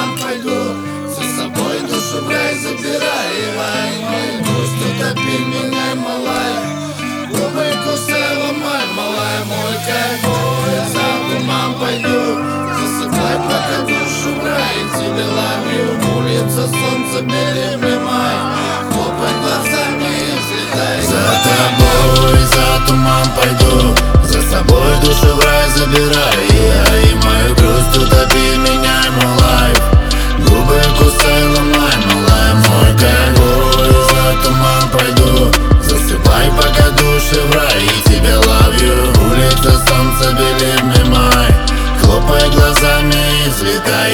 туман пойду, за собой душу в рай забирай. Мой грусть утопи меня, малая, губы кусай, ломай, малая, мой кайф. За туман пойду, за собой пока душу в рай. Тебе ловлю, улица, солнце, беременный май. Хлопай глазами и взлетай. За тобой, за туман пойду, за собой душу в рай забирай. И мою грусть утопи, меняй мой лайф. Губы кусай, ломай, малая, мой кайф. За туман пойду, засыпай пока души в рай. И тебя ловлю, улица, солнце, беленый май. Хлопай глазами и взлетай,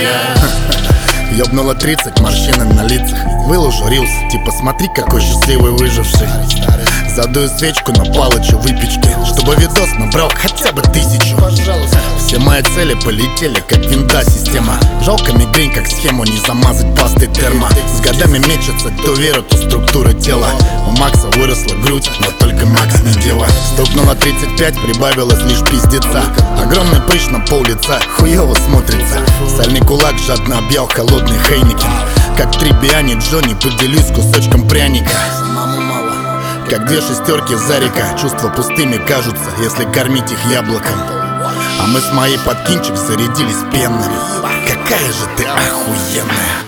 Ёбнуло 30, морщины на лицах. Выложу рилс, типа смотри, какой счастливый выживший. Задую свечку на палочу выпечки, чтобы видос набрал хотя бы 1000. Все мои цели полетели, как винда система. Жалко мигрень, как схему не замазать пастой термо. С годами мечется то вера, то структура тела. У Макса выросла грудь, но только Макс не дева. Стукнуло 35, прибавилось лишь пиздеца. Огромный прыщ на пол лица, хуёво смотрится. Сальный кулак жадно объял холодный Хейникен. Как 3 Биани Джонни, поделюсь кусочком пряника. Как 2 шестерки Зарика, чувства пустыми кажутся, если кормить их яблоком. А мы с моей под кинчик зарядились пенными. Какая же ты охуенная.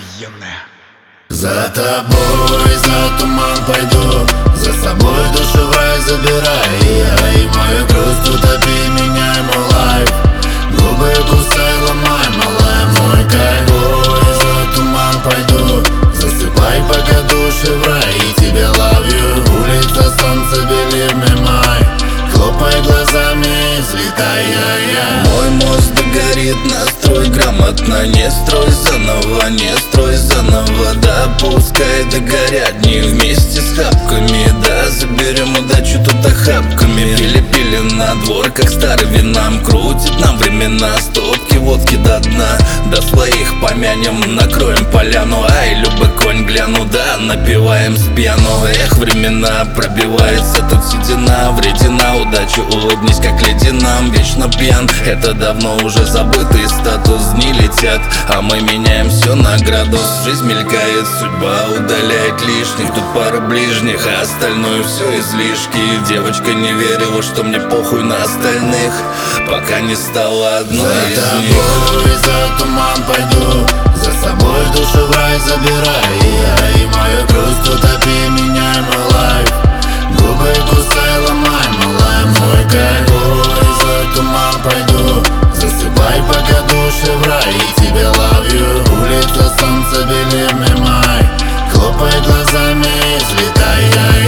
За тобой, за туман пойду, за собой душу в рай забирай. И мою грусть утопи, меняй мой лайф. Губы кусай, ломай, малая, мой кайф. За туман пойду, засыпай пока души в рай. И тебя ловлю, улица, солнце, беленый май. Хлопай глазами и взлетай, Мой мозг догорит, настрой грамотно. Не строй заново, да пускай догорят дни вместе с хапками. Да, заберем удачу тут охапками. Пили на двор, как старый винам. Крутит нам времена, стопки водки до дна. До своих помянем, накроем поляну. Ай, любой конь гляну, да, напиваем с пьяну. Эх, времена, пробивается тут седина. Вредина, удачу улыбнись, как леди нам. Вечно пьян, это давно уже забытый статус. Дни летят, а мы меняем все на градус. Жизнь мелькает, судьба удаляет лишних. Тут пара ближних, а остальное все излишки. Девочка не верила, что мне похуй на остальных, пока не стала одной из них. За тобой, за туман пойду, за собой душу в рай забирай. И мою грусть утопи, меняй мой лайф. Губы кусай, ломай, малая, мой кайф. За туман пойду, засыпай пока души в рай. И тебя ловлю, улица, солнце, беленый май. Хлопай глазами и взлетай,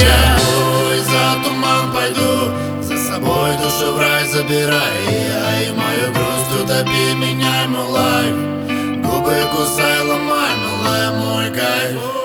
За туман пойду, за собой душу в рай забирай. И мою грусть утопи, меняй мой лайф. Губы кусай, ломай, малая, мой кайф.